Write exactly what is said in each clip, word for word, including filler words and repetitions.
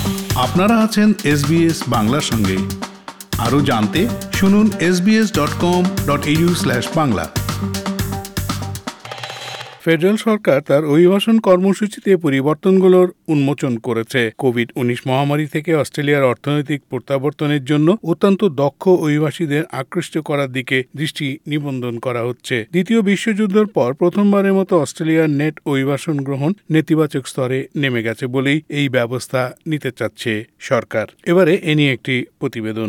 আপনারা আছেন এসবিএস বাংলার সঙ্গে। আরও জানতে শুনুন S B S dot com dot A U slash Bangla. Federal সরকার তার অভিবাসন কর্মসূচিতে পরিবর্তনগুলোর উন্মোচন করেছে। কোভিড উনিশ মহামারী থেকে অস্ট্রেলিয়ার অর্থনৈতিক প্রত্যাবর্তনের জন্য অত্যন্ত দক্ষ অভিবাসীদের আকৃষ্ট করার দিকে দৃষ্টি নিবন্ধন করা হচ্ছে। দ্বিতীয় বিশ্বযুদ্ধের পর প্রথমবারের মতো অস্ট্রেলিয়ার নেট অভিবাসন গ্রহণ নেতিবাচক স্তরে নেমে গেছে বলেই এই ব্যবস্থা নিতে চাচ্ছে সরকার। এবারে এ নিয়ে একটি প্রতিবেদন।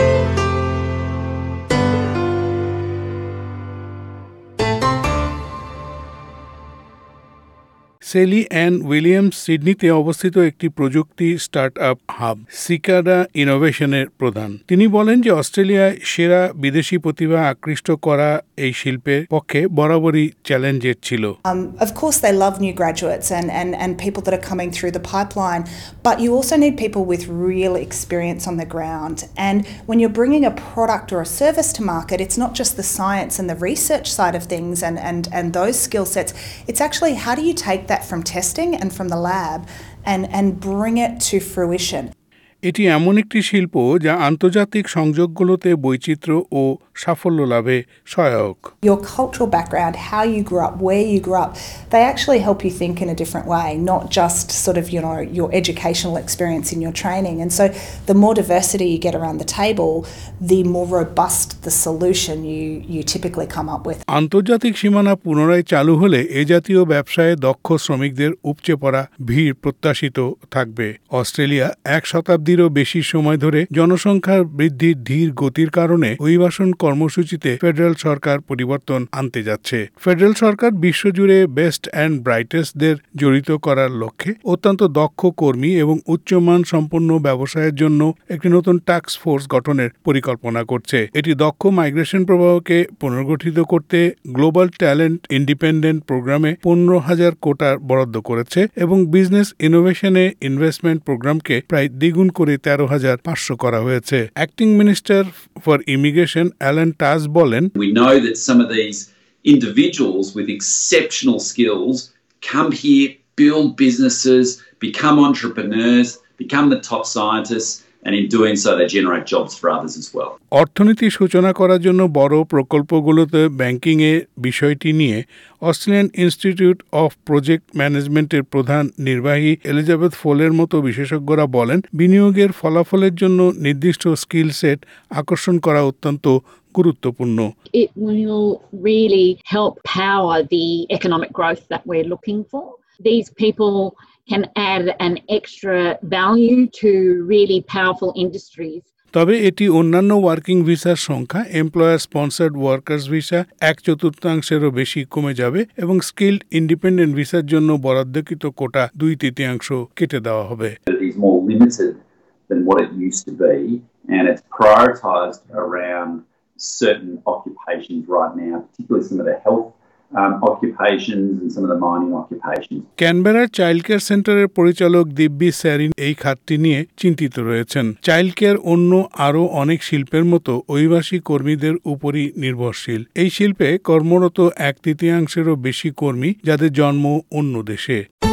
সেলি অ্যান উইলিয়ামস সিডনিতে অবস্থিত একটি প্রযুক্তি স্টার্টআপ হাব সিকাডা ইনোভেশনের প্রধান। তিনি বলেন যে অস্ট্রেলিয়ায় সেরা বিদেশি প্রতিভা আকৃষ্ট করা এই শিল্পের পক্ষে বরাবরই চ্যালেঞ্জের ছিল। Um, of course they love new graduates and, and, and people that are coming through the pipeline, but you also need people with real experience on the ground. And when you're bringing a product or a service to market, it's not just the science and the research side of things and, and, and those skill sets. It's actually how do you take that from testing and from the lab and, and bring it to fruition. এটি এমন একটি শিল্প যা আন্তর্জাতিক সংযোগগুলোতে বৈচিত্র্য ও সাফল্য লাভে সহায়ক। Your cultural background, how you grew up, where you grew up, they actually help you think in a different way, not just sort of, you know, your educational experience in your training. And so the more diversity you get around the table, the more robust the solution you, you typically come up with. আন্তর্জাতিক সীমানা পুনরায় চালু হলে এ জাতীয় ব্যবসায় দক্ষ শ্রমিকদের উপচে পড়া ভিড় প্রত্যাশিত থাকবে। অস্ট্রেলিয়া এক শতাব্দীরও বেশি সময় ধরে জনসংখ্যার বৃদ্ধির ধীর গতির কারণে অভিবাসন কর্মসূচিতে ফেডারেল সরকার পরিবর্তন আনতে যাচ্ছে। ফেডারেল সরকার বিশ্বজুড়ে বেস্ট অ্যান্ড ব্রাইটেস্টদের জড়িত করার লক্ষ্যে অত্যন্ত দক্ষ কর্মী এবং উচ্চমান সম্পন্ন ব্যবসায়ের জন্য একটি নতুন টাস্ক ফোর্স গঠনের পরিকল্পনা করছে। এটি দক্ষ মাইগ্রেশন প্রবাহকে পুনর্গঠিত করতে গ্লোবাল ট্যালেন্ট ইন্ডিপেন্ডেন্ট প্রোগ্রামে পনেরো হাজার কোটা বরাদ্দ করেছে এবং বিজনেস ইনোভেশনে ইনভেস্টমেন্ট প্রোগ্রামকে প্রায় দ্বিগুণ করে তেরো হাজার পাঁচশো করা হয়েছে। Acting minister for immigration Alan Tudge বলেন, We know that some of these individuals with exceptional skills come here, build businesses, become entrepreneurs, become the top scientists, and in doing so they generate jobs for others as well. অর্থনীতি সূচনা করার জন্য বড় প্রকল্পগুলোতে banking এর বিষয়টি নিয়ে Australian institute of project ম্যানেজমেন্টের প্রধান নির্বাহী এলিজাবেথ ফোলের মতো বিশেষজ্ঞরা বলেন, বিনিয়োগের ফলাফলের জন্য নির্দিষ্ট স্কিল সেট আকর্ষণ করা অত্যন্ত গুরুত্বপূর্ণ। It will really help power the economic growth that we're looking for. These people can add an extra value to really powerful industries. তবে এটি অন্যান্য ওয়ার্কিং ভিসার সংখ্যা এমপ্লয়ার স্পন্সর্ড ওয়ার্কার্স ভিসা এক চতুর্থাংশেরও বেশি কমে যাবে এবং স্কিলড ইন্ডিপেন্ডেন্ট ভিসার জন্য বরাদ্দকৃত কোটা দুই তৃতীয়াংশ কেটে দেওয়া হবে। It is more limited than what it used to be, and it's prioritized around certain occupations right now, particularly some of the health Um, occupations and some of the mining occupations. ক্যানবেরার child care সেন্টারের পরিচালক দিব্যি স্যারিন এই খাতটি নিয়ে চিন্তিত রয়েছেন। Child care অন্য আরও অনেক শিল্পের মতো অভিবাসী কর্মীদের উপরই নির্ভরশীল। এই শিল্পে কর্মরত এক তৃতীয়াংশেরও বেশি কর্মী যাদের জন্ম অন্য দেশে।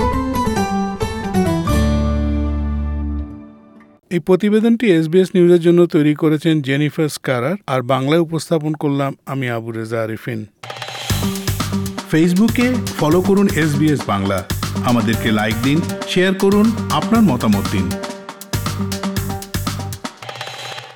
এই প্রতিবেদনটি এসবিএস নিউজের জন্য তৈরি করেছেন জেনিফার স্কারার, আর বাংলায় উপস্থাপন করলাম আমি আবু রেজা আরিফিন। ফেসবুকে ফলো করুন এসবিএস বাংলা। আমাদেরকে লাইক দিন, শেয়ার করুন, আপনার মতামত দিন।